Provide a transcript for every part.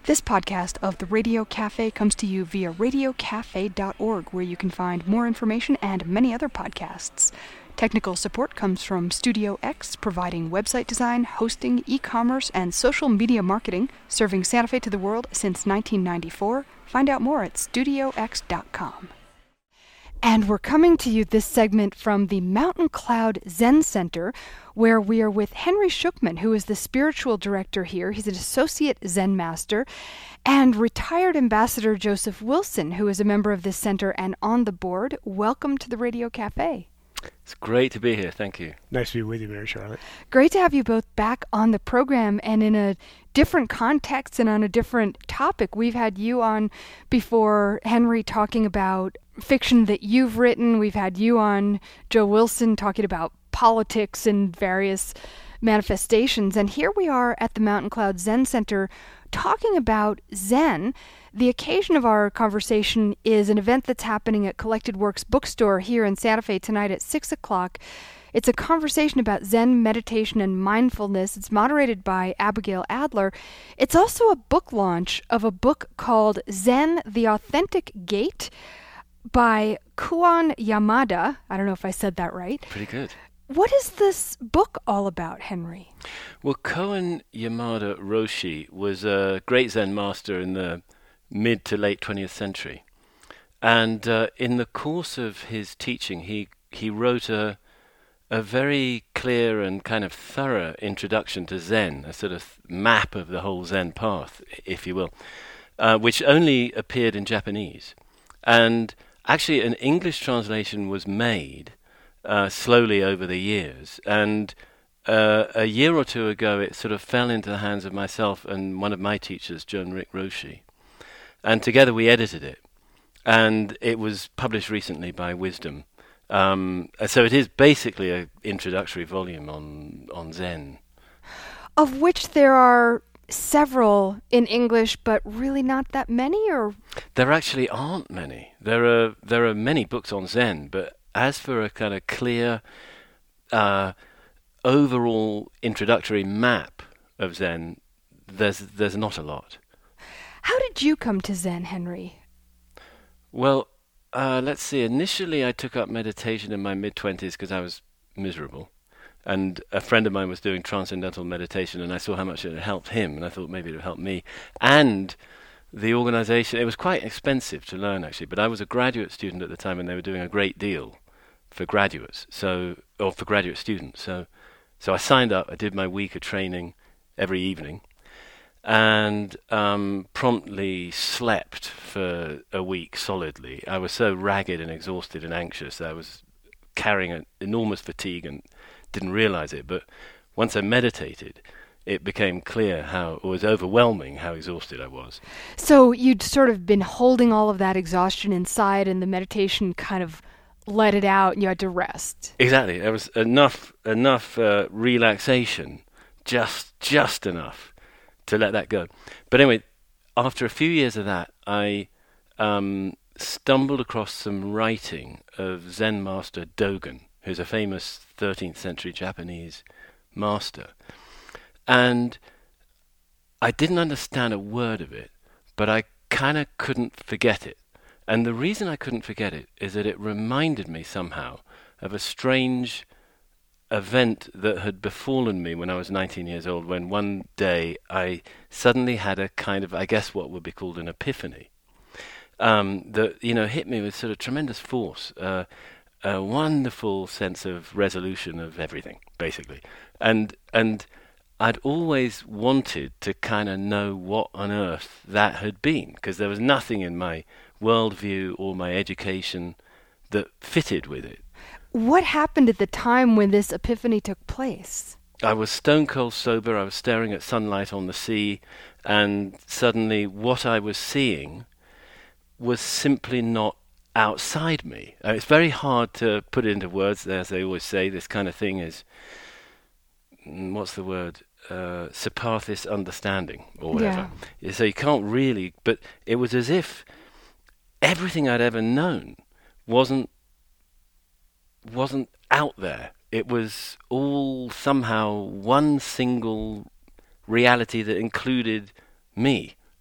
This podcast of the Radio Cafe comes to you via radiocafe.org, where you can find more information and many other podcasts. Technical support comes from Studio X, providing website design, hosting, e-commerce, and social media marketing, serving Santa Fe to the world since 1994. Find out more at studiox.com. And we're coming to you this segment from the Mountain Cloud Zen Center, where we are with Henry Shukman, who is the spiritual director here. He's an associate Zen master, and retired Ambassador Joseph Wilson, who is a member of this center and on the board. Welcome to the Radio Cafe. It's great to be here. Thank you. Nice to be with you, Mary Charlotte. Great to have you both back on the program and in a different context and on a different topic. We've had you on before, Henry, talking about fiction that you've written. We've had you on, Joe Wilson, talking about politics and various manifestations. And here we are at the Mountain Cloud Zen Center talking about Zen. The occasion of our conversation is an event that's happening at Collected Works Bookstore here in Santa Fe tonight at 6 o'clock. It's a conversation about Zen meditation and mindfulness. It's moderated by Abigail Adler. It's also a book launch of a book called Zen, The Authentic Gate by Koun Yamada. I don't know if I said that right. Pretty good. What is this book all about, Henry? Well, Koun Yamada Roshi was a great Zen master in the mid to late 20th century. And in the course of his teaching, he wrote a very clear and kind of thorough introduction to Zen, a sort of map of the whole Zen path, if you will, which only appeared in Japanese. And actually an English translation was made slowly over the years. And a year or two ago, it sort of fell into the hands of myself and one of my teachers, Joan Rick Roshi. And together we edited it. And it was published recently by Wisdom. So it is basically an introductory volume on Zen. Of which there are several in English, but really not that many, or? There actually aren't many. There are many books on Zen, but as for a kind of clear overall introductory map of Zen, there's not a lot. How did you come to Zen, Henry? Well, let's see. Initially, I took up meditation in my mid-20s because I was miserable. And a friend of mine was doing transcendental meditation, and I saw how much it had helped him, and I thought maybe it would help me. And the organization, it was quite expensive to learn, actually, but I was a graduate student at the time, and they were doing a great deal for graduates, or for graduate students. So I signed up, I did my week of training every evening, and promptly slept for a week solidly. I was so ragged and exhausted and anxious that I was carrying an enormous fatigue and didn't realize it. But once I meditated, it became clear it was overwhelming how exhausted I was. So you'd sort of been holding all of that exhaustion inside, and the meditation kind of let it out and you had to rest. Exactly. There was enough relaxation, just enough to let that go. But anyway, after a few years of that, I stumbled across some writing of Zen master Dogen, who's a famous 13th century Japanese master. And I didn't understand a word of it, but I kind of couldn't forget it. And the reason I couldn't forget it is that it reminded me somehow of a strange event that had befallen me when I was 19 years old, when one day I suddenly had a kind of, I guess what would be called an epiphany, that, hit me with sort of tremendous force, a wonderful sense of resolution of everything, basically. And I'd always wanted to kind of know what on earth that had been, because there was nothing in my worldview or my education that fitted with it. What happened at the time when this epiphany took place? I was stone cold sober. I was staring at sunlight on the sea, and suddenly what I was seeing was simply not outside me. It's very hard to put it into words. As they always say, this kind of thing is, what's the word? Sympathist understanding, or whatever. Yeah. So you can't really, but it was as if everything I'd ever known wasn't out there. It was all somehow one single reality that included me.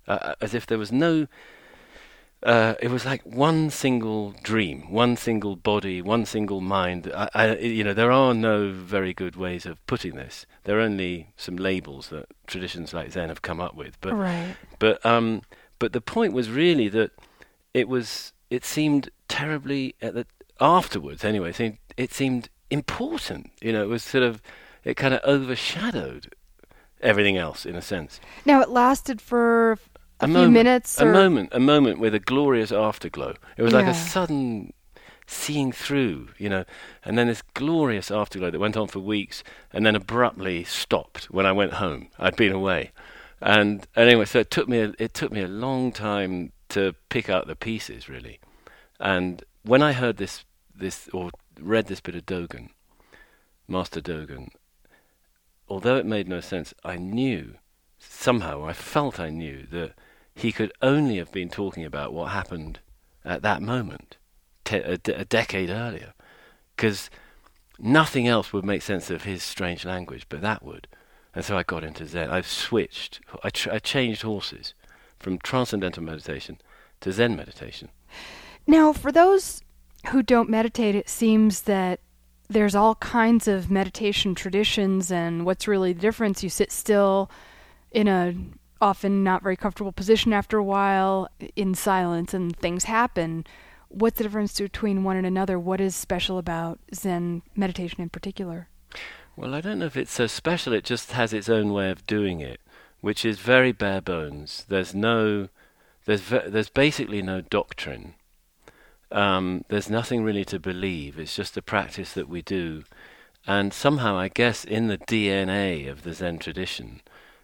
as if there was no. It was like one single dream, one single body, one single mind. There are no very good ways of putting this. There are only some labels that traditions like Zen have come up with. But Right. but the point was really that it seemed terribly afterwards anyway. It seemed important. It was it kind of overshadowed everything else in a sense. Now, it lasted for a few moment, minutes? a moment with a glorious afterglow. It was like Yeah. a sudden seeing through, and then this glorious afterglow that went on for weeks and then abruptly stopped when I went home. I'd been away. And anyway, so it took me a long time to pick out the pieces, really. And when I heard this or read this bit of Dogen, Master Dogen, although it made no sense, I knew, somehow I felt I knew that he could only have been talking about what happened at that moment, a decade earlier, because nothing else would make sense of his strange language, but that would. And so I got into Zen. I've switched. I changed horses from transcendental meditation to Zen meditation. Now, for those who don't meditate, it seems that there's all kinds of meditation traditions, and what's really the difference? You sit still in a often not very comfortable position after a while in silence, and things happen. What's the difference between one and another? What is special about Zen meditation in particular? Well, I don't know if it's so special. It just has its own way of doing it, which is very bare bones. There's basically no doctrine. There's nothing really to believe. It's just a practice that we do. And somehow, I guess, in the DNA of the Zen tradition,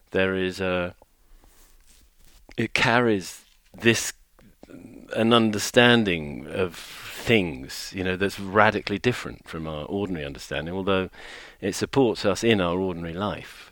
it carries an understanding of things, that's radically different from our ordinary understanding, although it supports us in our ordinary life.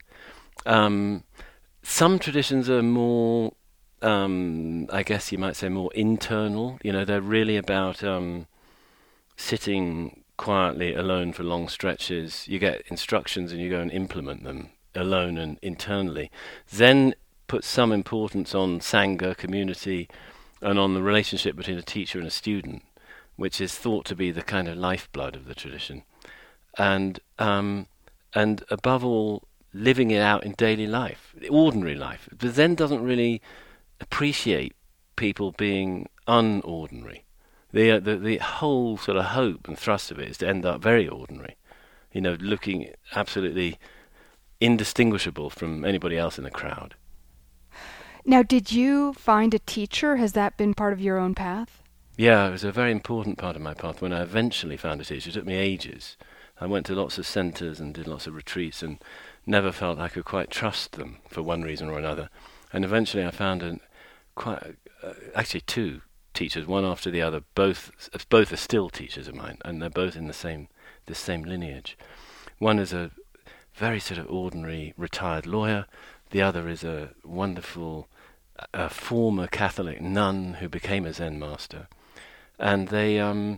Some traditions are more, I guess you might say, more internal. They're really about sitting quietly alone for long stretches. You get instructions and you go and implement them alone and internally. Zen puts some importance on Sangha, community, and on the relationship between a teacher and a student, which is thought to be the kind of lifeblood of the tradition. And above all, living it out in daily life, ordinary life. But Zen doesn't really appreciate people being unordinary. The whole sort of hope and thrust of it is to end up very ordinary, looking absolutely indistinguishable from anybody else in the crowd. Now, did you find a teacher? Has that been part of your own path? Yeah, it was a very important part of my path. When I eventually found a teacher, it took me ages. I went to lots of centres and did lots of retreats and never felt I could quite trust them for one reason or another. And eventually I found actually two teachers, one after the other. Both are still teachers of mine, and they're both in the same lineage. One is a very sort of ordinary retired lawyer. The other is a wonderful former Catholic nun who became a Zen master. And they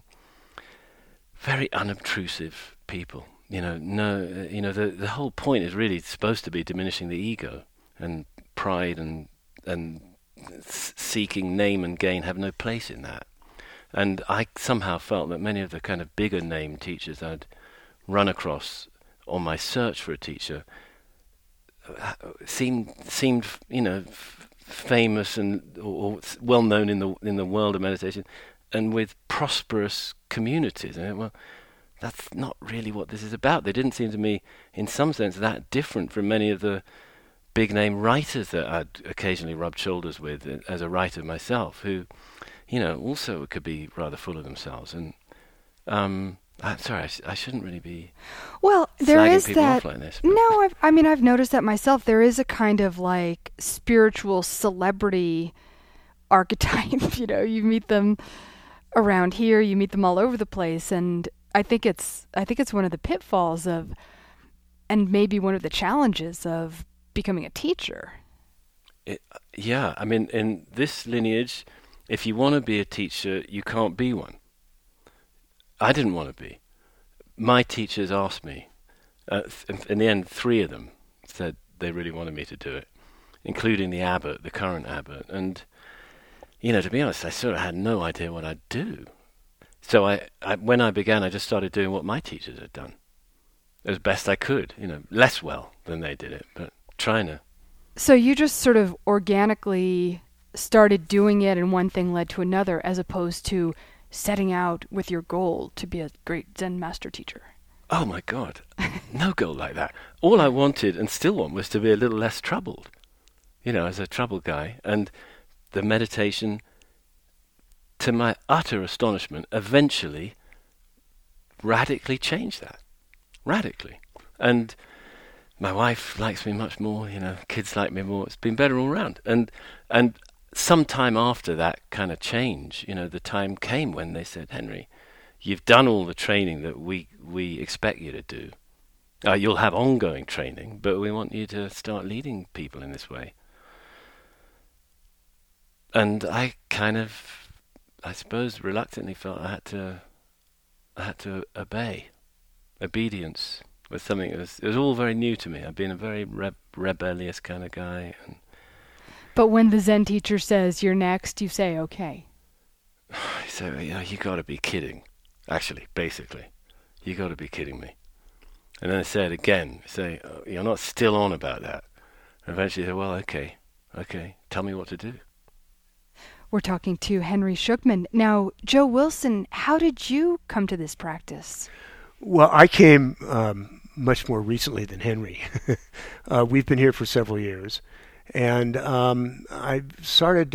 very unobtrusive people. The whole point is really supposed to be diminishing the ego, and pride and seeking name and gain have no place in that. And I somehow felt that many of the kind of bigger name teachers I'd run across on my search for a teacher seemed famous and or well known in the world of meditation, and with prosperous communities. And well, that's not really what this is about. They didn't seem to me, in some sense, that different from many of the big name writers that I'd occasionally rubbed shoulders with as a writer myself, who, also could be rather full of themselves. And I'm sorry, I shouldn't really be. Well, there slagging is people that. off like this. No, I've noticed that myself. There is a kind of like spiritual celebrity archetype. You meet them around here, you meet them all over the place, and I think it's one of the pitfalls of, and maybe one of the challenges of becoming a teacher. Yeah, I mean, in this lineage, if you want to be a teacher, you can't be one. I didn't want to be. My teachers asked me. In the end, 3 of them said they really wanted me to do it. including the abbot, the current abbot. And, to be honest, I sort of had no idea what I'd do. So when I began, I just started doing what my teachers had done as best I could, less well than they did it, but trying to. So you just sort of organically started doing it, and one thing led to another, as opposed to setting out with your goal to be a great Zen master teacher. Oh my God, no goal like that. All I wanted and still want was to be a little less troubled, as a troubled guy. And the meditation, to my utter astonishment, eventually radically changed that. Radically. And my wife likes me much more, kids like me more. It's been better all round. And some time after that kind of change, the time came when they said, Henry, you've done all the training that we expect you to do. You'll have ongoing training, but we want you to start leading people in this way. And I kind of, I suppose, reluctantly felt I had to obey. Obedience was something it was all very new to me. I've been a very rebellious kind of guy. But when the Zen teacher says you're next, you say okay. So you got to be kidding. Actually, basically, you got to be kidding me. And then I say it again. Say, you're not still on about that. And eventually, well, okay, tell me what to do. We're talking to Henry Shukman. Now, Joe Wilson, how did you come to this practice? Well, I came much more recently than Henry. We've been here for several years. And I started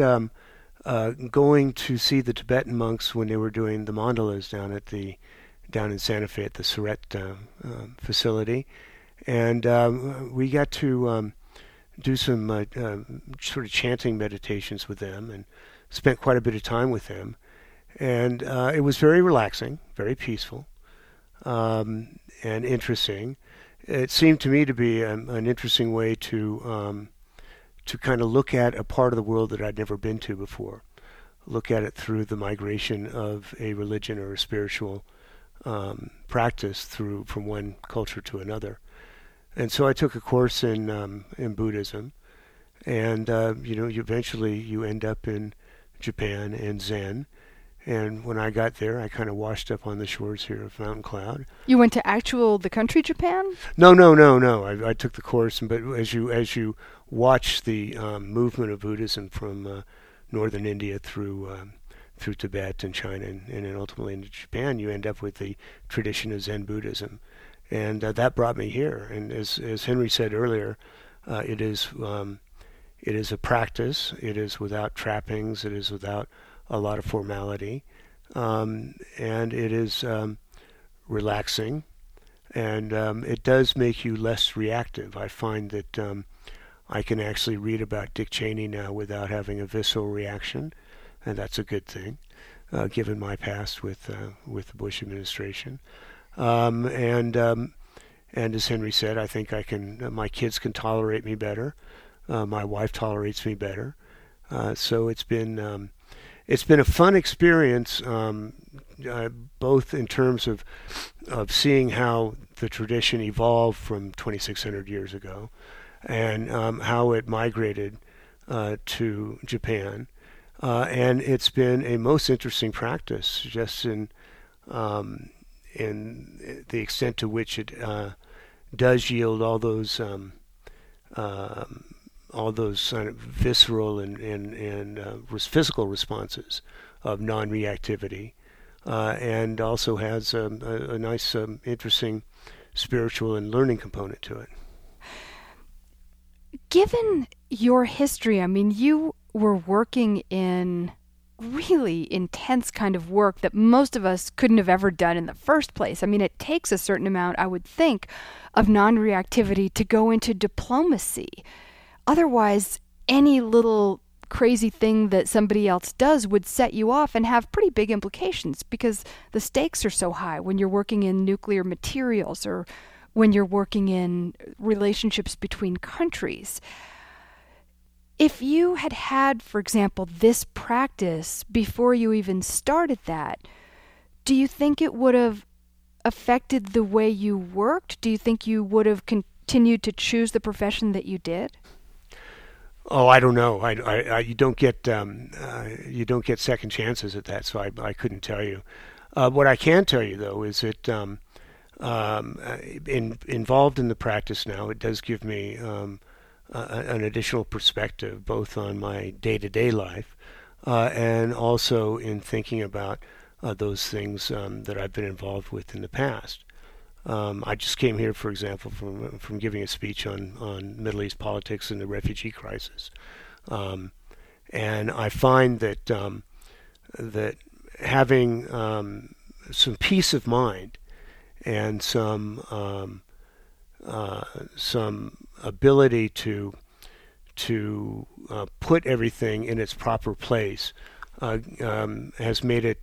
going to see the Tibetan monks when they were doing the mandalas down in Santa Fe at the Surret facility. And we got to do some sort of chanting meditations with them and spent quite a bit of time with them. And it was very relaxing, very peaceful, and interesting. It seemed to me to be an interesting way to kind of look at a part of the world that I'd never been to before. Look at it through the migration of a religion or a spiritual practice from one culture to another. And so I took a course in Buddhism, and eventually you end up in Japan and Zen. And when I got there, I kind of washed up on the shores here of Mountain Cloud. You went to the country Japan? No. I took the course, but as you watch the movement of Buddhism from northern India through Tibet and China and then ultimately into Japan, you end up with the tradition of Zen Buddhism. And that brought me here. And as Henry said earlier, it is a practice. It is without trappings. It is without a lot of formality. And it is relaxing. And it does make you less reactive. I find that I can actually read about Dick Cheney now without having a visceral reaction. And that's a good thing, given my past with the Bush administration. And as Henry said, I think my kids can tolerate me better. My wife tolerates me better. So it's been a fun experience, both in terms of seeing how the tradition evolved from 2,600 years ago, and how it migrated to Japan. And it's been a most interesting practice, just in the extent to which it does yield all those kind of visceral and physical responses of non-reactivity, and also has a nice, interesting spiritual and learning component to it. Given your history, I mean, you were working in really intense kind of work that most of us couldn't have ever done in the first place. I mean, it takes a certain amount, I would think, of non-reactivity to go into diplomacy. Otherwise, any little crazy thing that somebody else does would set you off and have pretty big implications, because the stakes are so high when you're working in nuclear materials or when you're working in relationships between countries. If you had, for example, this practice before you even started that, do you think it would have affected the way you worked? Do you think you would have continued to choose the profession that you did? Oh, I don't know. You don't get second chances at that, so I couldn't tell you. What I can tell you though is that involved in the practice now, it does give me an additional perspective, both on my day-to-day life and also in thinking about those things that I've been involved with in the past. I just came here, for example, from giving a speech on Middle East politics and the refugee crisis, and I find that that having some peace of mind and some ability to put everything in its proper place has made it,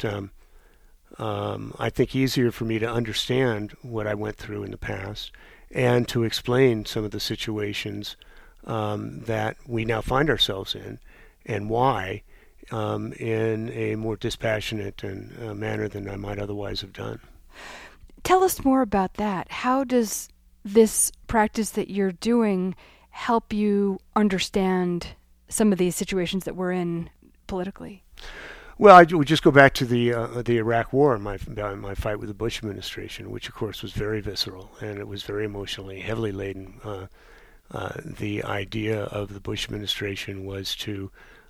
I think, easier for me to understand what I went through in the past and to explain some of the situations that we now find ourselves in and why in a more dispassionate and manner than I might otherwise have done. Tell us more about that. How does this practice that you're doing help you understand some of these situations that we're in politically? Well, I would just go back to the Iraq War and my fight with the Bush administration, which of course was very visceral and it was very emotionally heavily laden. The idea of the Bush administration was to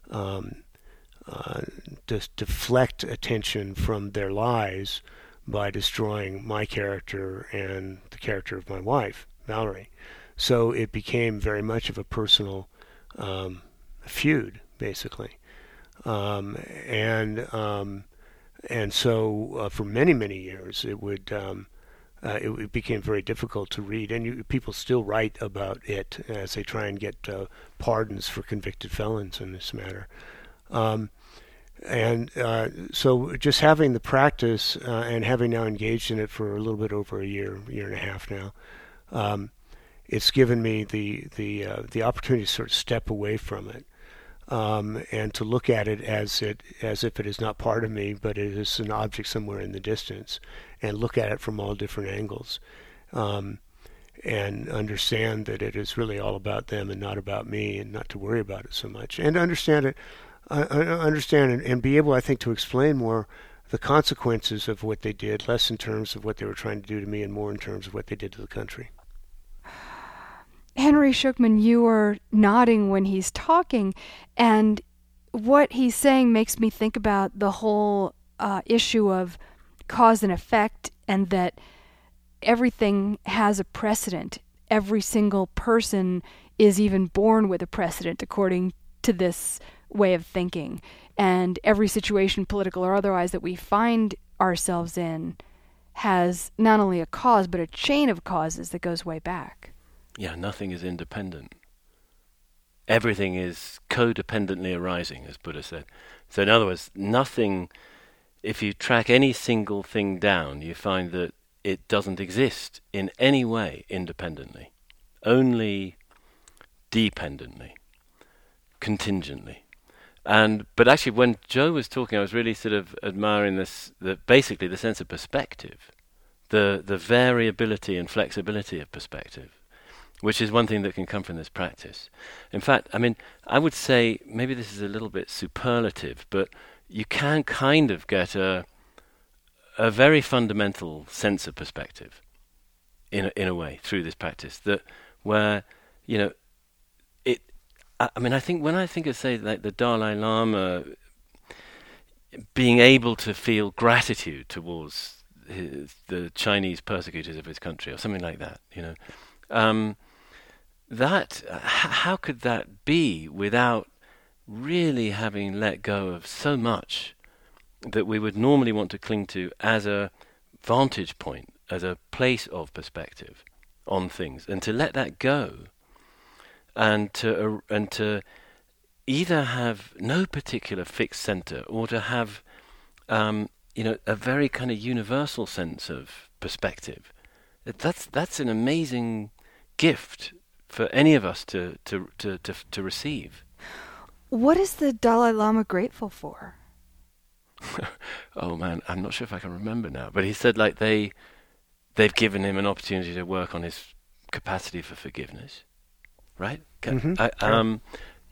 deflect attention from their lies by destroying my character and the character of my wife, Valerie. So it became very much of a personal feud, basically. And so for many years it became very difficult to read, and people still write about it as they try and get pardons for convicted felons in this matter. So just having the practice and having now engaged in it for a little bit over a year and a half now, it's given me the opportunity to sort of step away from it. And to look at it as if it is not part of me, but it is an object somewhere in the distance, and look at it from all different angles, and understand that it is really all about them and not about me, and not to worry about it so much, and understand and be able, I think, to explain more the consequences of what they did, less in terms of what they were trying to do to me, and more in terms of what they did to the country. Henry Shukman, you are nodding when he's talking, and what he's saying makes me think about the whole issue of cause and effect, and that everything has a precedent. Every single person is even born with a precedent, according to this way of thinking. And every situation, political or otherwise, that we find ourselves in has not only a cause, but a chain of causes that goes way back. Yeah, nothing is independent. Everything is codependently arising, as Buddha said. So in other words, nothing, if you track any single thing down, you find that it doesn't exist in any way independently, only dependently, contingently. But actually, when Joe was talking, I was really sort of admiring basically the sense of perspective, the variability and flexibility of perspective, which is one thing that can come from this practice. In fact, I mean, I would say, maybe this is a little bit superlative, but you can kind of get a very fundamental sense of perspective in a way through this practice, that where, you know, I mean, I think when I think of, say, like the Dalai Lama being able to feel gratitude towards the Chinese persecutors of his country, or something like that, you know, how could that be without really having let go of so much that we would normally want to cling to as a vantage point, as a place of perspective on things, and to let that go, and to either have no particular fixed center, or to have a very kind of universal sense of perspective. That's an amazing gift for any of us to receive. What is the Dalai Lama grateful for? Oh man, I'm not sure if I can remember now, but he said like they've given him an opportunity to work on his capacity for forgiveness, right?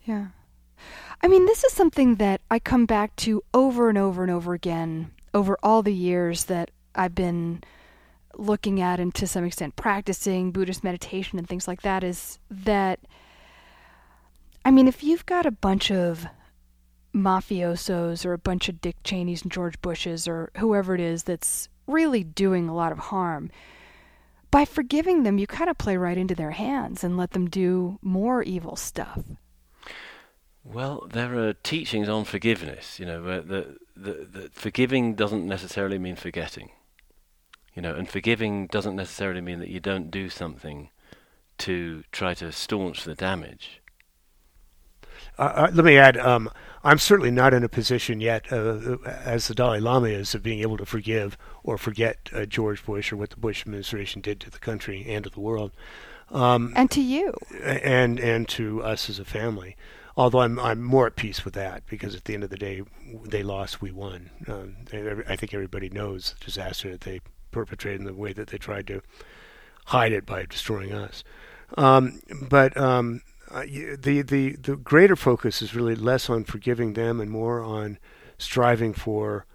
Yeah. I mean, this is something that I come back to over and over and over again over all the years that I've been looking at and to some extent practicing Buddhist meditation and things like that, is that, I mean, if you've got a bunch of mafiosos or a bunch of Dick Cheneys and George Bushes or whoever it is that's really doing a lot of harm, by forgiving them, you kind of play right into their hands and let them do more evil stuff. Well, there are teachings on forgiveness, where the forgiving doesn't necessarily mean forgetting. And forgiving doesn't necessarily mean that you don't do something to try to staunch the damage. Let me add, I'm certainly not in a position yet, as the Dalai Lama is, of being able to forgive or forget George Bush or what the Bush administration did to the country and to the world. And to you. And to us as a family. Although I'm more at peace with that, because at the end of the day, they lost, we won. I think everybody knows the disaster that they perpetrated in the way that they tried to hide it by destroying us. But the greater focus is really less on forgiving them and more on striving for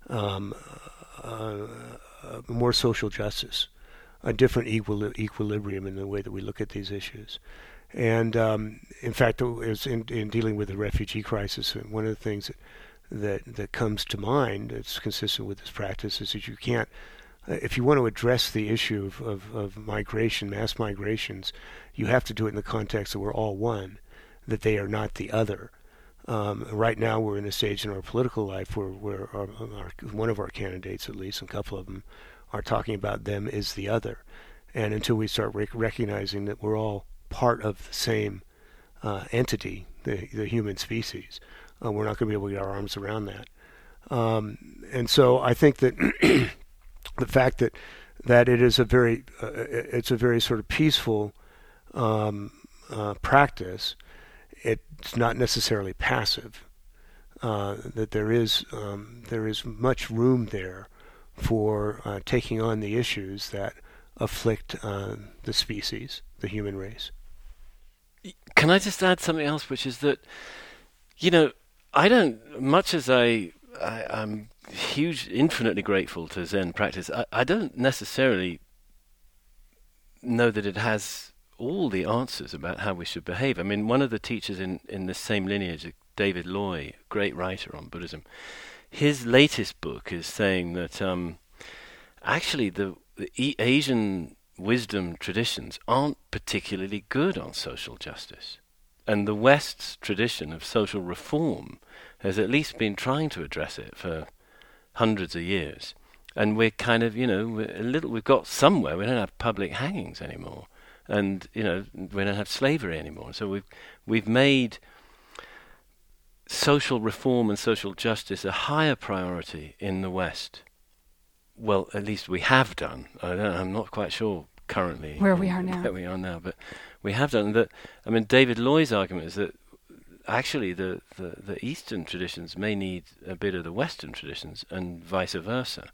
more social justice, a different equilibrium in the way that we look at these issues. And in fact, in dealing with the refugee crisis, one of the things that comes to mind that's consistent with this practice is that you can't, if you want to address the issue of migration, mass migrations, you have to do it in the context that we're all one, that they are not the other. Right now we're in a stage in our political life where one of our candidates, at least, a couple of them, are talking about them as the other. And until we start recognizing that we're all part of the same entity, the human species, we're not going to be able to get our arms around that. And so I think that the fact that it is it's a very sort of peaceful practice. It's not necessarily passive. That there is much room there for taking on the issues that afflict the species, the human race. Can I just add something else, which is that, I don't, much as I'm infinitely grateful to Zen practice, I don't necessarily know that it has all the answers about how we should behave. I mean, one of the teachers in the same lineage, David Loy, great writer on Buddhism, his latest book is saying that actually the Asian wisdom traditions aren't particularly good on social justice. And the West's tradition of social reform has at least been trying to address it for hundreds of years. And we're kind of, we've got somewhere. We don't have public hangings anymore. And, we don't have slavery anymore. So we've made social reform and social justice a higher priority in the West. Well, at least we have done. I'm not quite sure currently where we are now, but we have done that. I mean, David Loy's argument is that actually the Eastern traditions may need a bit of the Western traditions and vice versa.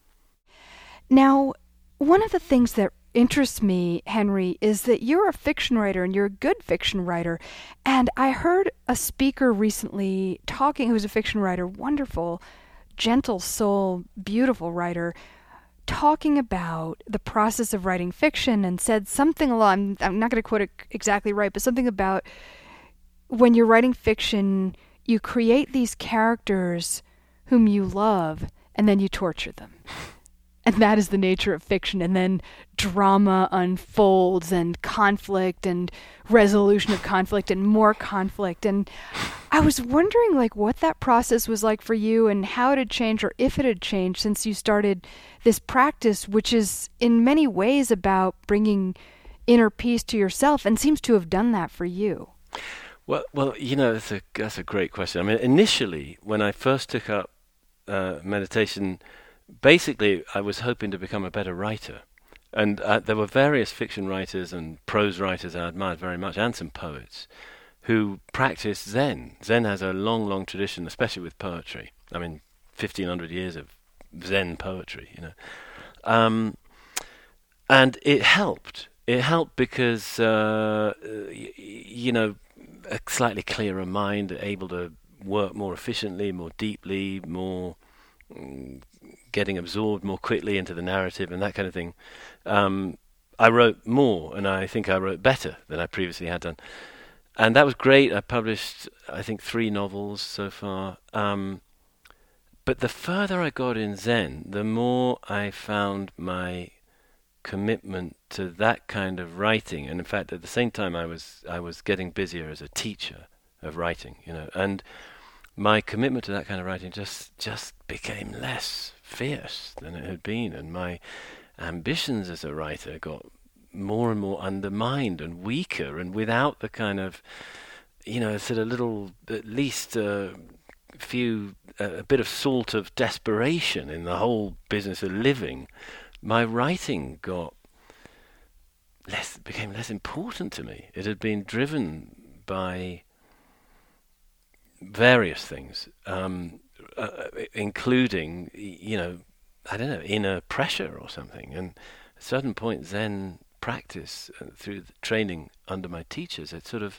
Now, one of the things that interests me, Henry, is that you're a fiction writer and you're a good fiction writer. And I heard a speaker recently talking, who's a fiction writer, wonderful, gentle soul, beautiful writer, talking about the process of writing fiction, and said something along, I'm not going to quote it exactly right, but something about when you're writing fiction, you create these characters whom you love, and then you torture them. And that is the nature of fiction. And then drama unfolds, and conflict and resolution of conflict and more conflict. And I was wondering, what that process was like for you and how it had changed, or if it had changed since you started this practice, which is in many ways about bringing inner peace to yourself, and seems to have done that for you. Well, that's a great question. I mean, initially, when I first took up meditation, basically, I was hoping to become a better writer. And there were various fiction writers and prose writers I admired very much, and some poets, who practiced Zen. Zen has a long, long tradition, especially with poetry. I mean, 1,500 years of Zen poetry, and it helped. It helped because, a slightly clearer mind, able to work more efficiently, more deeply, more getting absorbed more quickly into the narrative and that kind of thing. I wrote more, and I think I wrote better than I previously had done. And that was great. I published, I think, 3 novels so far. But the further I got in Zen, the more I found my commitment to that kind of writing. And in fact, at the same time, I was getting busier as a teacher of writing, and my commitment to that kind of writing just became less fierce than it had been, and my ambitions as a writer got more and more undermined and weaker, and without the kind of, sort of little, at least a bit of salt of desperation in the whole business of living, my writing became less important to me. It had been driven by various things, including, I don't know, inner pressure or something. And at a certain point, Zen practice, through the training under my teachers,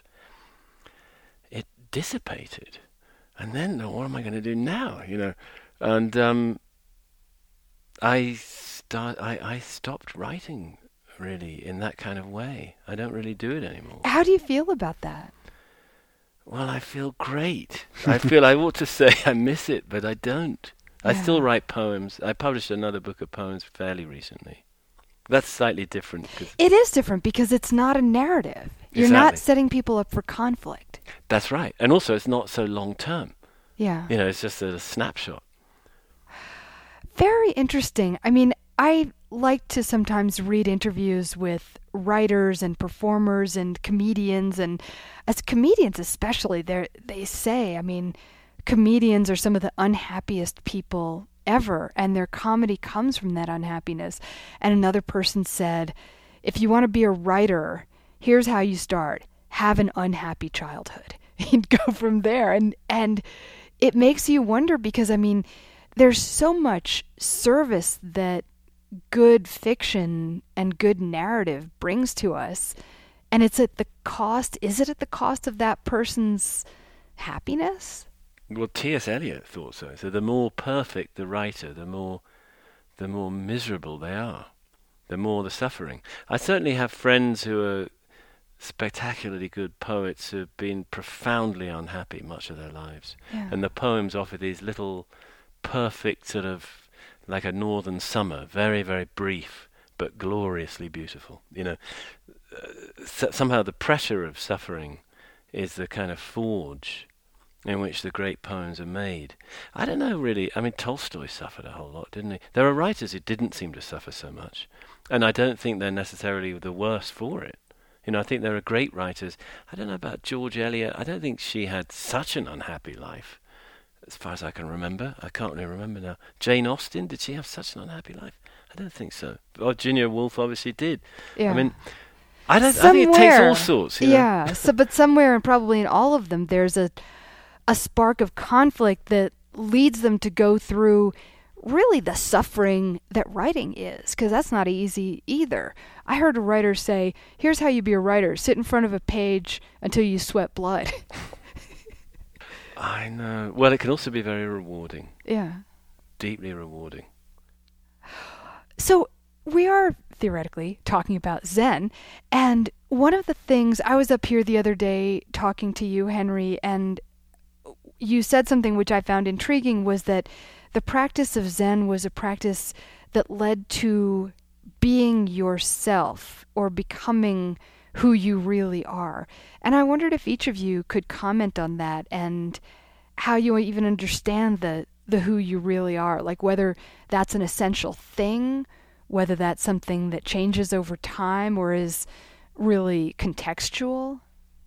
it dissipated. And then, what am I going to do now? And I stopped writing, really, in that kind of way. I don't really do it anymore. How do you feel about that? Well, I feel great. I feel I ought to say I miss it, but I don't. Yeah. I still write poems. I published another book of poems fairly recently. That's slightly different. It is different because it's not a narrative. You're not setting people up for conflict. That's right. And also, it's not so long-term. Yeah. It's just a snapshot. Very interesting. I mean, I like to sometimes read interviews with writers and performers and comedians, and as comedians especially, they say, I mean, comedians are some of the unhappiest people ever, and their comedy comes from that unhappiness. And another person said, if you want to be a writer, here's how you start. Have an unhappy childhood. And go from there. And it makes you wonder, because, I mean, there's so much service that good fiction and good narrative brings to us, and it's at the cost. Is it at the cost of that person's happiness? Well, T.S. Eliot thought so. So the more perfect the writer, the more miserable they are, the more the suffering. I certainly have friends who are spectacularly good poets who have been profoundly unhappy much of their lives. Yeah. And the poems offer these little perfect sort of, like a northern summer, very, very brief, but gloriously beautiful. Somehow the pressure of suffering is the kind of forge in which the great poems are made. I don't know, really. I mean, Tolstoy suffered a whole lot, didn't he? There are writers who didn't seem to suffer so much, and I don't think they're necessarily the worse for it. I think there are great writers. I don't know about George Eliot. I don't think she had such an unhappy life, as far as I can remember. I can't really remember now. Jane Austen, did she have such an unhappy life? I don't think so. Virginia Woolf obviously did. Yeah. I mean, I think it takes all sorts. Yeah. But somewhere, and probably in all of them, there's a spark of conflict that leads them to go through really the suffering that writing is, because that's not easy either. I heard a writer say, here's how you be a writer. Sit in front of a page until you sweat blood. I know. Well, it can also be very rewarding. Yeah. Deeply rewarding. So we are theoretically talking about Zen, and one of the things, I was up here the other day talking to you, Henry, and you said something which I found intriguing, was that the practice of Zen was a practice that led to being yourself, or becoming who you really are. And I wondered if each of you could comment on that, and how you even understand the who you really are, like whether that's an essential thing, whether that's something that changes over time or is really contextual.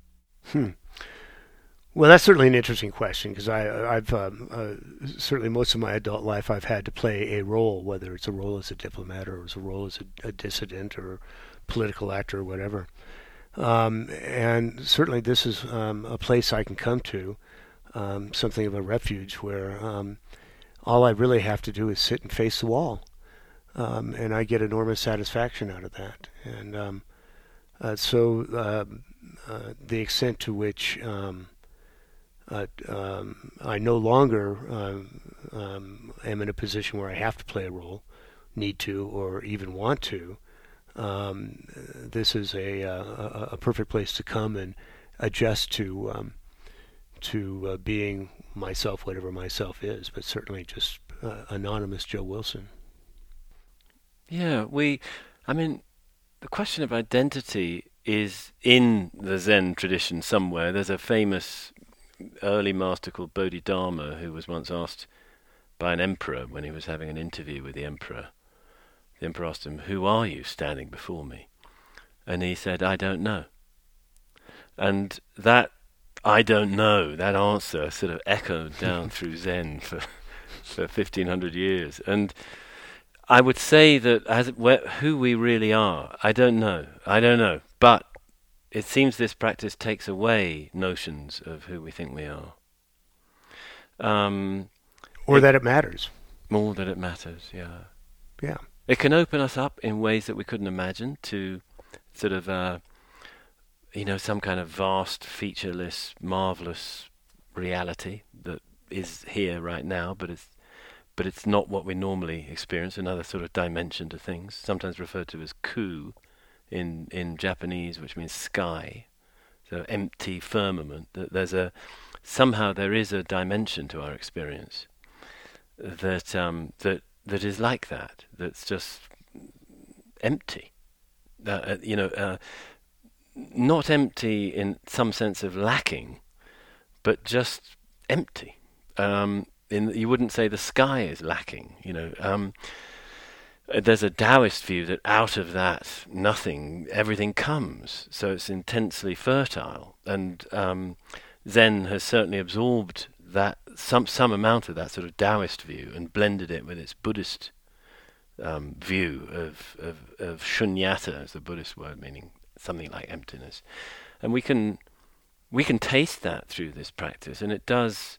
Well, that's certainly an interesting question, because I've certainly most of my adult life I've had to play a role, whether it's a role as a diplomat or as a role as a dissident or political actor or whatever. And certainly this is a place I can come to, something of a refuge where all I really have to do is sit and face the wall. And I get enormous satisfaction out of that. And The extent to which I no longer am in a position where I have to play a role, need to, or even want to. This is a perfect place to come and adjust to being myself, whatever myself is, but certainly just anonymous Joe Wilson. Yeah, I mean, the question of identity is in the Zen tradition somewhere. There's a famous early master called Bodhidharma who was once asked by an emperor when he was having an interview with the emperor. The emperor asked him, "Who are you standing before me?" And he said, "I don't know." And that "I don't know," that answer sort of echoed down through Zen for 1,500 years. And I would say that who we really are, I don't know. But it seems this practice takes away notions of who we think we are. Or that it matters. More that it matters, yeah. Yeah. It can open us up in ways that we couldn't imagine to sort of, some kind of vast, featureless, marvelous reality that is here right now, but it's not what we normally experience, another sort of dimension to things, sometimes referred to as ku in Japanese, which means sky, so empty firmament. That somehow there is a dimension to our experience that is like that, that's just empty. Not empty in some sense of lacking, but just empty. You wouldn't say the sky is lacking. There's a Taoist view that out of that nothing, everything comes. So it's intensely fertile, and Zen has certainly absorbed that some amount of that sort of Taoist view and blended it with its Buddhist view of shunyata, as the Buddhist word, meaning something like emptiness. And we can taste that through this practice, and it does.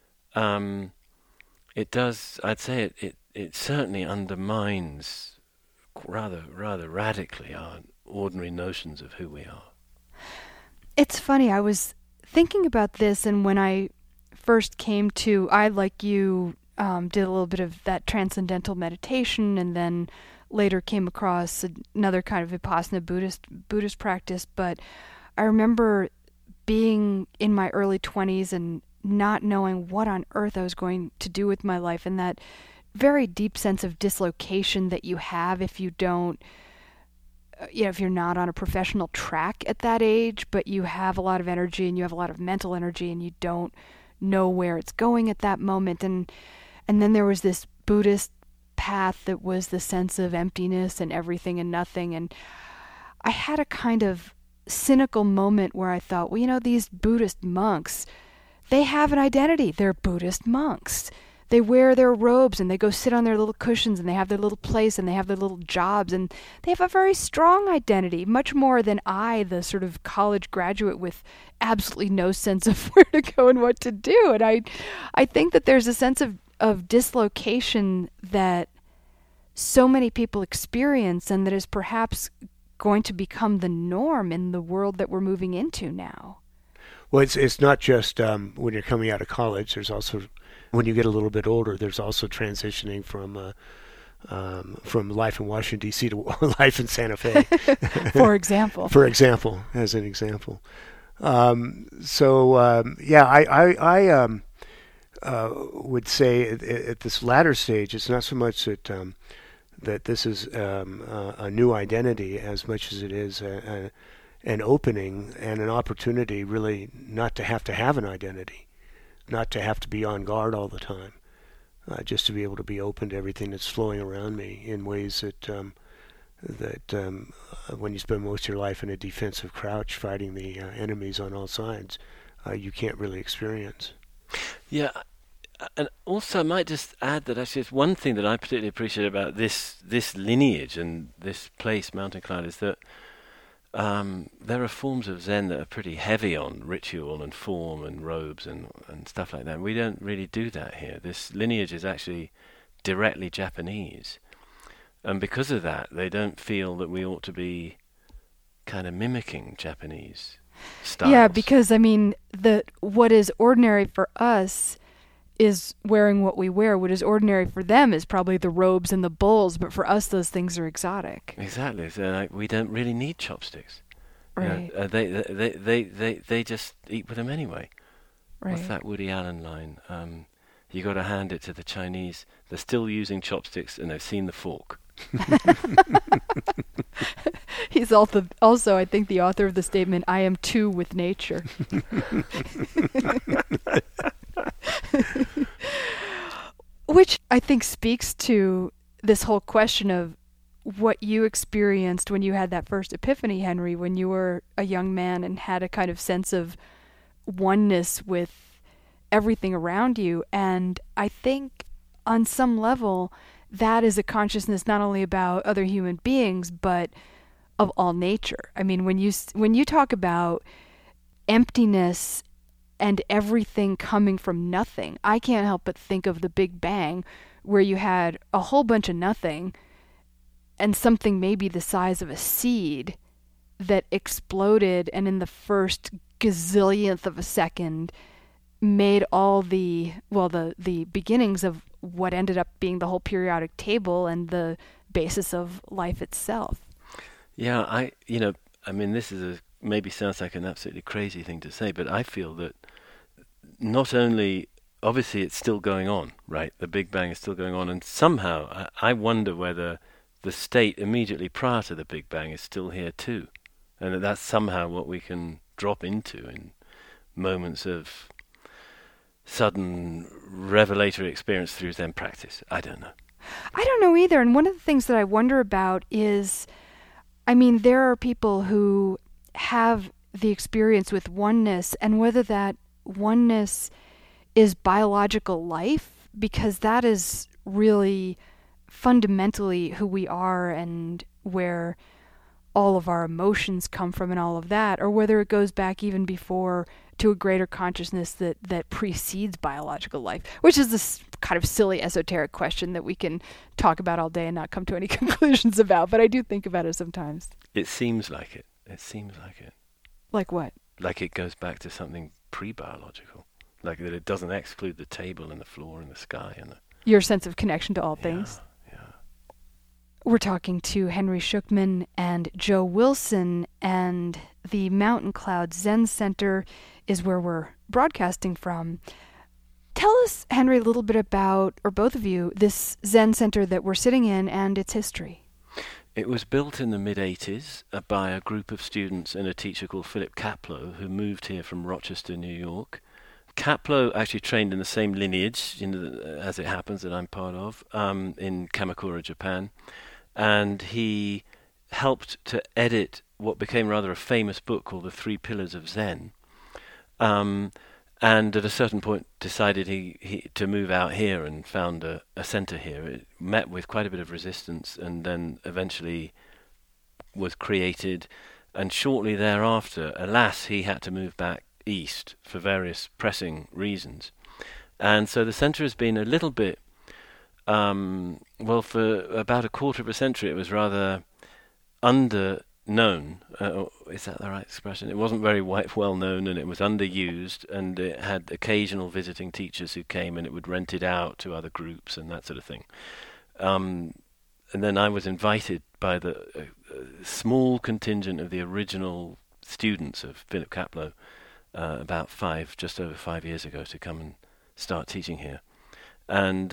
I'd say it certainly undermines rather radically our ordinary notions of who we are. It's funny, I was thinking about this, and when I first came to, I, like you, did a little bit of that transcendental meditation, and then later came across another kind of Vipassana Buddhist practice. But I remember being in my early 20s and not knowing what on earth I was going to do with my life, and that very deep sense of dislocation that you have if you don't, if you're not on a professional track at that age, but you have a lot of energy and you have a lot of mental energy and you don't know where it's going at that moment. And then there was this Buddhist path that was the sense of emptiness and everything and nothing. And I had a kind of cynical moment where I thought, well, these Buddhist monks, they have an identity. They're Buddhist monks. They wear their robes and they go sit on their little cushions and they have their little place and they have their little jobs and they have a very strong identity, much more than I, the sort of college graduate with absolutely no sense of where to go and what to do. And I think that there's a sense of dislocation that so many people experience and that is perhaps going to become the norm in the world that we're moving into now. Well, it's not just when you're coming out of college. There's also, when you get a little bit older, there's also transitioning from life in Washington, D.C. to life in Santa Fe. For example. As an example. I would say at this latter stage, it's not so much that this is a new identity as much as it is an opening and an opportunity really not to have an identity, not to have to be on guard all the time, just to be able to be open to everything that's flowing around me in ways that when you spend most of your life in a defensive crouch fighting the enemies on all sides, you can't really experience. Yeah, and also I might just add that actually it's one thing that I particularly appreciate about this lineage and this place, Mountain Cloud, is that there are forms of Zen that are pretty heavy on ritual and form and robes and stuff like that. We don't really do that here. This lineage is actually directly Japanese. And because of that, they don't feel that we ought to be kind of mimicking Japanese styles. Yeah, because I mean, what is ordinary for us is wearing what we wear. What is ordinary for them is probably the robes and the bowls, but for us, those things are exotic. Exactly. So like, we don't really need chopsticks. Right. They just eat with them anyway. Right. What's that Woody Allen line? You got to hand it to the Chinese. They're still using chopsticks, and they've seen the fork. He's also, I think, the author of the statement, "I am two with nature." Which I think speaks to this whole question of what you experienced when you had that first epiphany, Henry, when you were a young man and had a kind of sense of oneness with everything around you. And I think on some level that is a consciousness not only about other human beings, but of all nature. I mean, when you talk about emptiness and everything coming from nothing, I can't help but think of the Big Bang, where you had a whole bunch of nothing and something maybe the size of a seed that exploded, and in the first gazillionth of a second made all the beginnings of what ended up being the whole periodic table and the basis of life itself. Yeah, this is maybe sounds like an absolutely crazy thing to say, but I feel that not only, obviously it's still going on, right? The Big Bang is still going on, and somehow I wonder whether the state immediately prior to the Big Bang is still here too, and that's somehow what we can drop into in moments of sudden revelatory experience through Zen practice. I don't know. I don't know either, and one of the things that I wonder about is, I mean, there are people who have the experience with oneness, and whether that oneness is biological life, because that is really fundamentally who we are and where all of our emotions come from and all of that, or whether it goes back even before to a greater consciousness that precedes biological life, which is this kind of silly esoteric question that we can talk about all day and not come to any conclusions about, but I do think about it sometimes. It seems like it. It seems like it. Like what? Like it goes back to something pre-biological. Like that it doesn't exclude the table and the floor and the sky and your sense of connection to all things. Yeah. We're talking to Henry Shukman and Joe Wilson, and the Mountain Cloud Zen Center is where we're broadcasting from. Tell us, Henry, a little bit about, or both of you, this Zen Center that we're sitting in and its history. It was built in the mid-'80s by a group of students and a teacher called Philip Kapleau, who moved here from Rochester, New York. Kapleau actually trained in the same lineage, as it happens, that I'm part of, in Kamakura, Japan. And he helped to edit what became rather a famous book called The Three Pillars of Zen. And at a certain point decided he to move out here and found a center here. It met with quite a bit of resistance and then eventually was created. And shortly thereafter, alas, he had to move back east for various pressing reasons. And so the center has been a little bit, for about a quarter of a century, it was rather underknown. Is that the right expression? It wasn't very well known, and it was underused, and it had occasional visiting teachers who came, and it would rent it out to other groups and that sort of thing. And then I was invited by the small contingent of the original students of Philip Kapleau about just over 5 years ago to come and start teaching here. And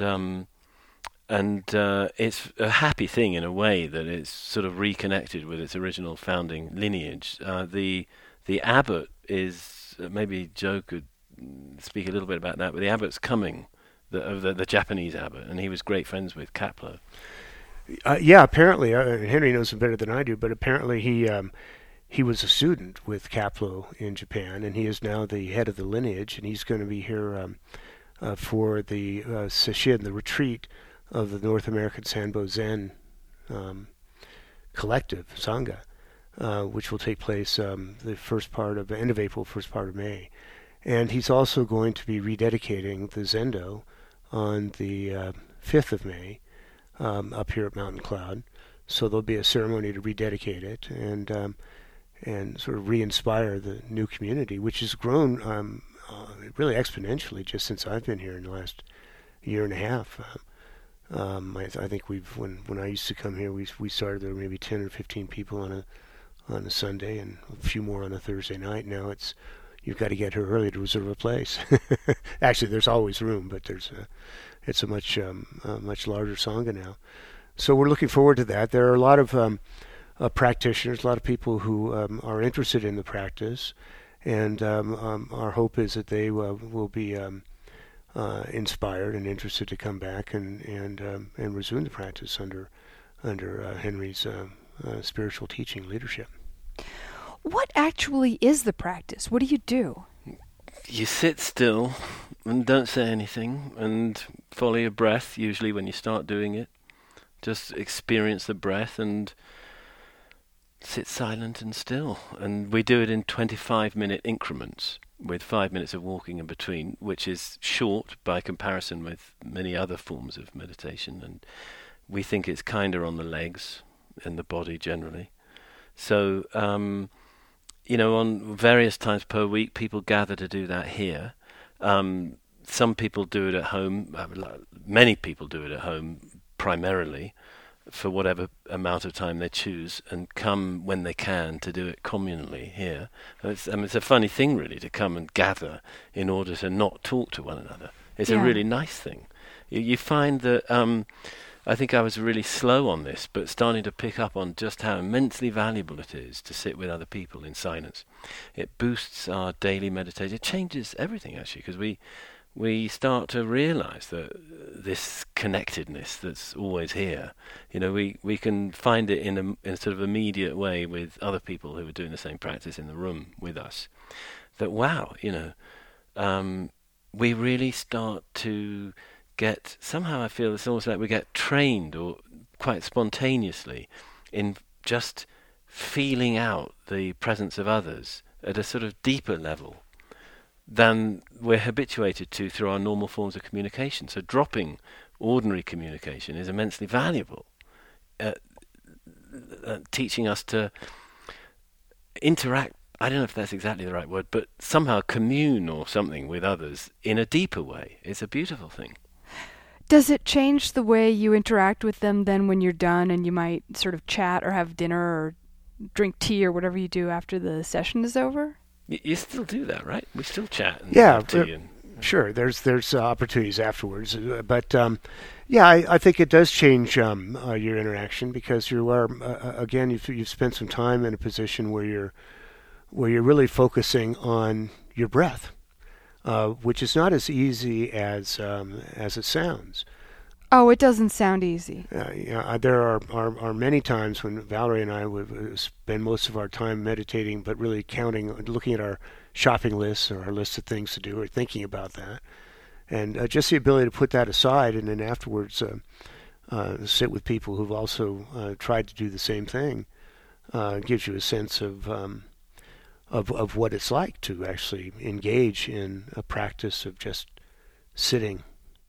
it's a happy thing in a way that it's sort of reconnected with its original founding lineage. The abbot is, maybe Joe could speak a little bit about that, but the abbot's coming, the Japanese abbot, and he was great friends with Kapleau. Apparently, Henry knows him better than I do, but apparently he was a student with Kapleau in Japan, and he is now the head of the lineage, and he's going to be here for the Sesshin, the retreat of the North American Sanbo Zen collective, Sangha, which will take place the end of April, first part of May. And he's also going to be rededicating the Zendo on the 5th of May up here at Mountain Cloud. So there'll be a ceremony to rededicate it. And and sort of re-inspire the new community, which has grown really exponentially just since I've been here in the last year and a half. I think when I used to come here, we started there were maybe 10 or 15 people on a Sunday and a few more on a Thursday night. Now you've got to get here early to reserve a place. Actually, there's always room, but it's a much larger Sangha now. So we're looking forward to that. There are a lot of practitioners, a lot of people who are interested in the practice, and our hope is that they will be inspired and interested to come back and resume the practice under Henry's spiritual teaching leadership. What actually is the practice? What do you do? You sit still and don't say anything and follow your breath, usually when you start doing it. Just experience the breath and sit silent and still. And we do it in 25-minute increments with 5 minutes of walking in between, which is short by comparison with many other forms of meditation. And we think it's kinder on the legs and the body generally. So, on various times per week, people gather to do that here. Some people do it at home. Many people do it at home primarily for whatever amount of time they choose, and come when they can to do it communally here. It's a funny thing, really, to come and gather in order to not talk to one another. It's a really nice thing. You find that I think I was really slow on this, but starting to pick up on just how immensely valuable it is to sit with other people in silence. It boosts our daily meditation. It changes everything, actually, because we start to realize that this connectedness that's always here, we can find it in a sort of immediate way with other people who are doing the same practice in the room with us. That, wow, we really start to get, somehow I feel it's almost like we get trained, or quite spontaneously, in just feeling out the presence of others at a sort of deeper level than we're habituated to through our normal forms of communication. So dropping ordinary communication is immensely valuable, teaching us to interact, I don't know if that's exactly the right word, but somehow commune or something with others in a deeper way. It's a beautiful thing. Does it change the way you interact with them then when you're done, and you might sort of chat or have dinner or drink tea or whatever you do after the session is over? You still do that, right? We still chat and yeah, have tea. Sure. There's opportunities afterwards, but I think it does change your interaction, because you are again you've spent some time in a position where you're really focusing on your breath, which is not as easy as it sounds. Oh, it doesn't sound easy. There are many times when Valerie and I would spend most of our time meditating, but really looking at our shopping lists or our list of things to do, or thinking about that. And just the ability to put that aside and then afterwards sit with people who've also tried to do the same thing gives you a sense of what it's like to actually engage in a practice of just sitting.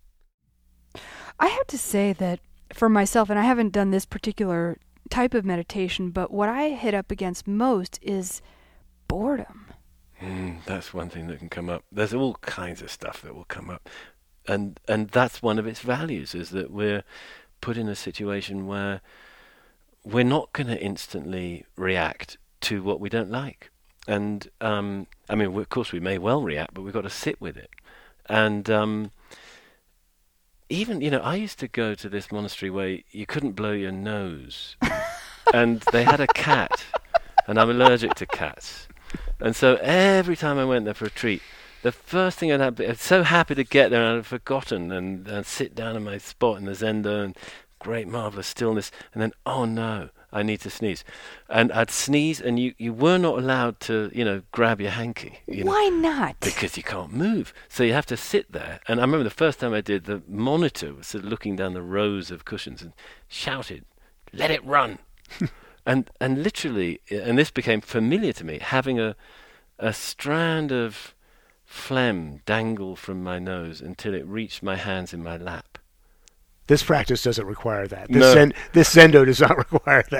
I have to say that for myself, and I haven't done this particular type of meditation, but what I hit up against most is boredom. That's one thing that can come up. There's all kinds of stuff that will come up. And that's one of its values, is that we're put in a situation where we're not going to instantly react to what we don't like. And, of course we may well react, but we've got to sit with it. And even, I used to go to this monastery where you couldn't blow your nose. And they had a cat, and I'm allergic to cats. And so every time I went there for a treat, the first thing I was so happy to get there, and I'd forgotten, and sit down in my spot in the zendo, and great, marvelous stillness, and then, oh no, I need to sneeze. And I'd sneeze, and you were not allowed to, grab your hanky. Why not? Because you can't move. So you have to sit there. And I remember the first time I did, the monitor was sort of looking down the rows of cushions and shouted, "Let it run!" And literally, and this became familiar to me, having a strand of phlegm dangle from my nose until it reached my hands in my lap. This practice doesn't require that. No. This zendo does not require that.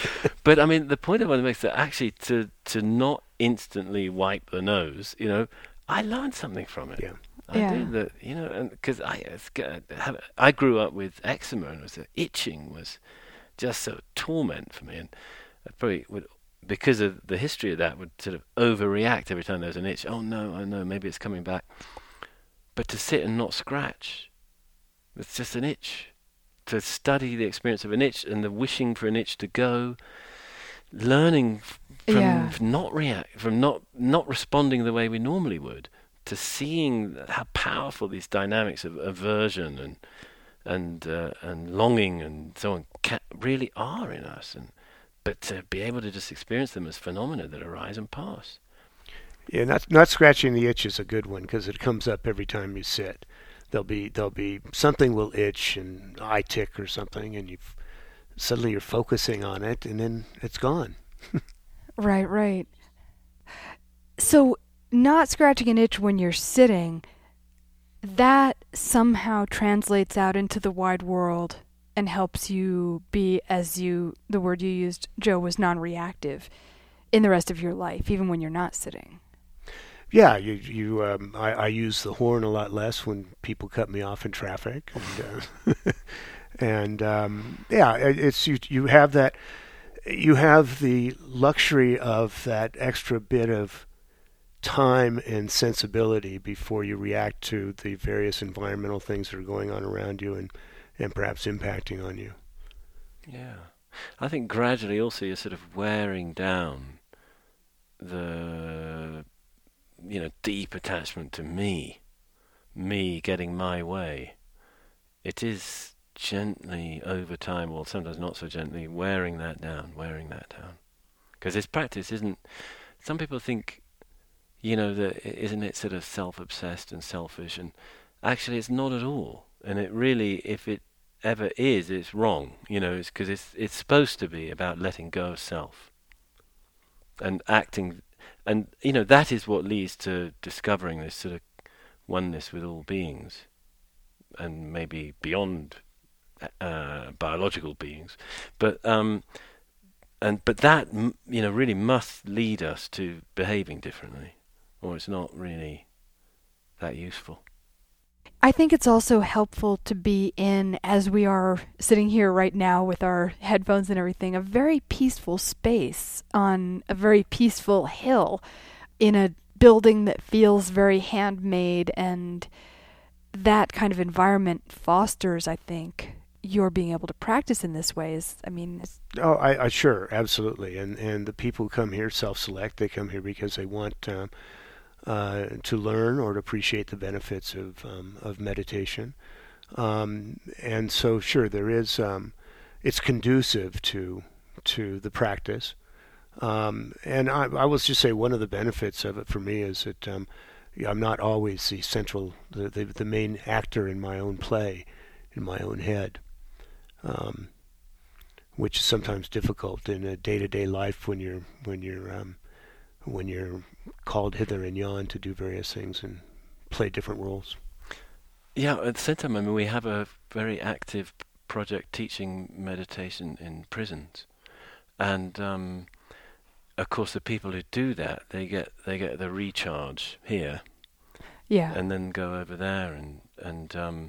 But I mean, the point I want to make is that actually to not instantly wipe the nose, I learned something from it. Yeah. I did that, and because I grew up with eczema, and itching was just so torment for me, and I probably would, because of the history of that, would sort of overreact every time there was an itch. Oh no, maybe it's coming back. But to sit and not scratch, it's just an itch. To study the experience of an itch and the wishing for an itch to go, learning from not responding the way we normally would, to seeing how powerful these dynamics of aversion and longing and so on really are in us, but to be able to just experience them as phenomena that arise and pass. Yeah, not scratching the itch is a good one, because it comes up every time you sit. There'll be something will itch, and eye tick or something, and suddenly you're focusing on it, and then it's gone. Right. So not scratching an itch when you're sitting, that somehow translates out into the wide world and helps you be, the word you used, Joe, was non-reactive in the rest of your life, even when you're not sitting. Yeah, I use the horn a lot less when people cut me off in traffic, and it's you have that, you have the luxury of that extra bit of time and sensibility before you react to the various environmental things that are going on around you and perhaps impacting on you. Yeah, I think gradually also you're sort of wearing down the deep attachment to me getting my way. It is gently over time, or sometimes not so gently, wearing that down. Because this practice isn't, some people think, that isn't it sort of self-obsessed and selfish, and actually it's not at all. And it really, if it ever is, it's wrong. It's because it's supposed to be about letting go of self and acting. And, that is what leads to discovering this sort of oneness with all beings, and maybe beyond biological beings. But that, really must lead us to behaving differently, or it's not really that useful. I think it's also helpful to be in, as we are sitting here right now with our headphones and everything, a very peaceful space on a very peaceful hill in a building that feels very handmade, and that kind of environment fosters, I think, your being able to practice in this way. I sure, absolutely. And the people who come here self-select. They come here because they want to learn or to appreciate the benefits of meditation, and so sure there is. It's conducive to the practice, and I will just say one of the benefits of it for me is that I'm not always the main actor in my own play, in my own head, which is sometimes difficult in a day-to-day life when you're called hither and yon to do various things and play different roles. Yeah, at the same time, we have a very active project teaching meditation in prisons, and of course the people who do that, they get the recharge here, and then go over there, and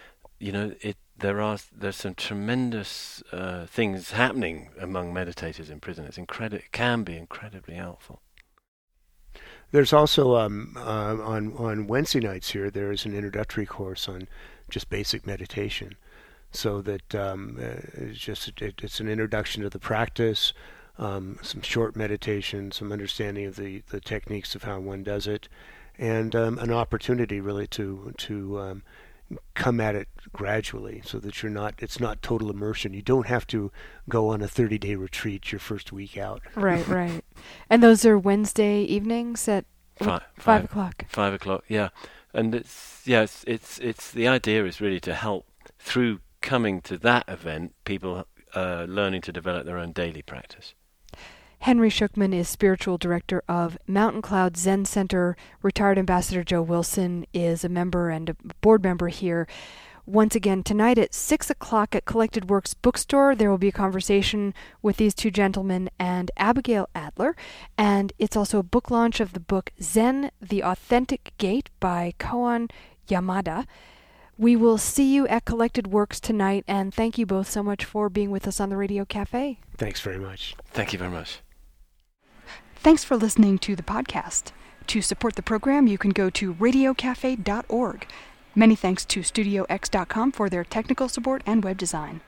there's some tremendous things happening among meditators in prison. It can be incredibly helpful. There's also on Wednesday nights here, there is an introductory course on just basic meditation, so that it's an introduction to the practice, some short meditation, some understanding of the techniques of how one does it, and an opportunity really to come at it gradually, so that it's not total immersion. You don't have to go on a 30-day retreat your first week out. Right. And those are Wednesday evenings at 5 o'clock. 5 o'clock, yeah. And it's the idea is really to help, through coming to that event, people learning to develop their own daily practice. Henry Shukman is spiritual director of Mountain Cloud Zen Center. Retired Ambassador Joe Wilson is a member and a board member here. Once again, tonight at 6 o'clock at Collected Works Bookstore, there will be a conversation with these two gentlemen and Abigail Adler. And it's also a book launch of the book Zen, The Authentic Gate by Koan Yamada. We will see you at Collected Works tonight, and thank you both so much for being with us on the Radio Cafe. Thanks very much. Thank you very much. Thanks for listening to the podcast. To support the program, you can go to radiocafe.org. Many thanks to StudioX.com for their technical support and web design.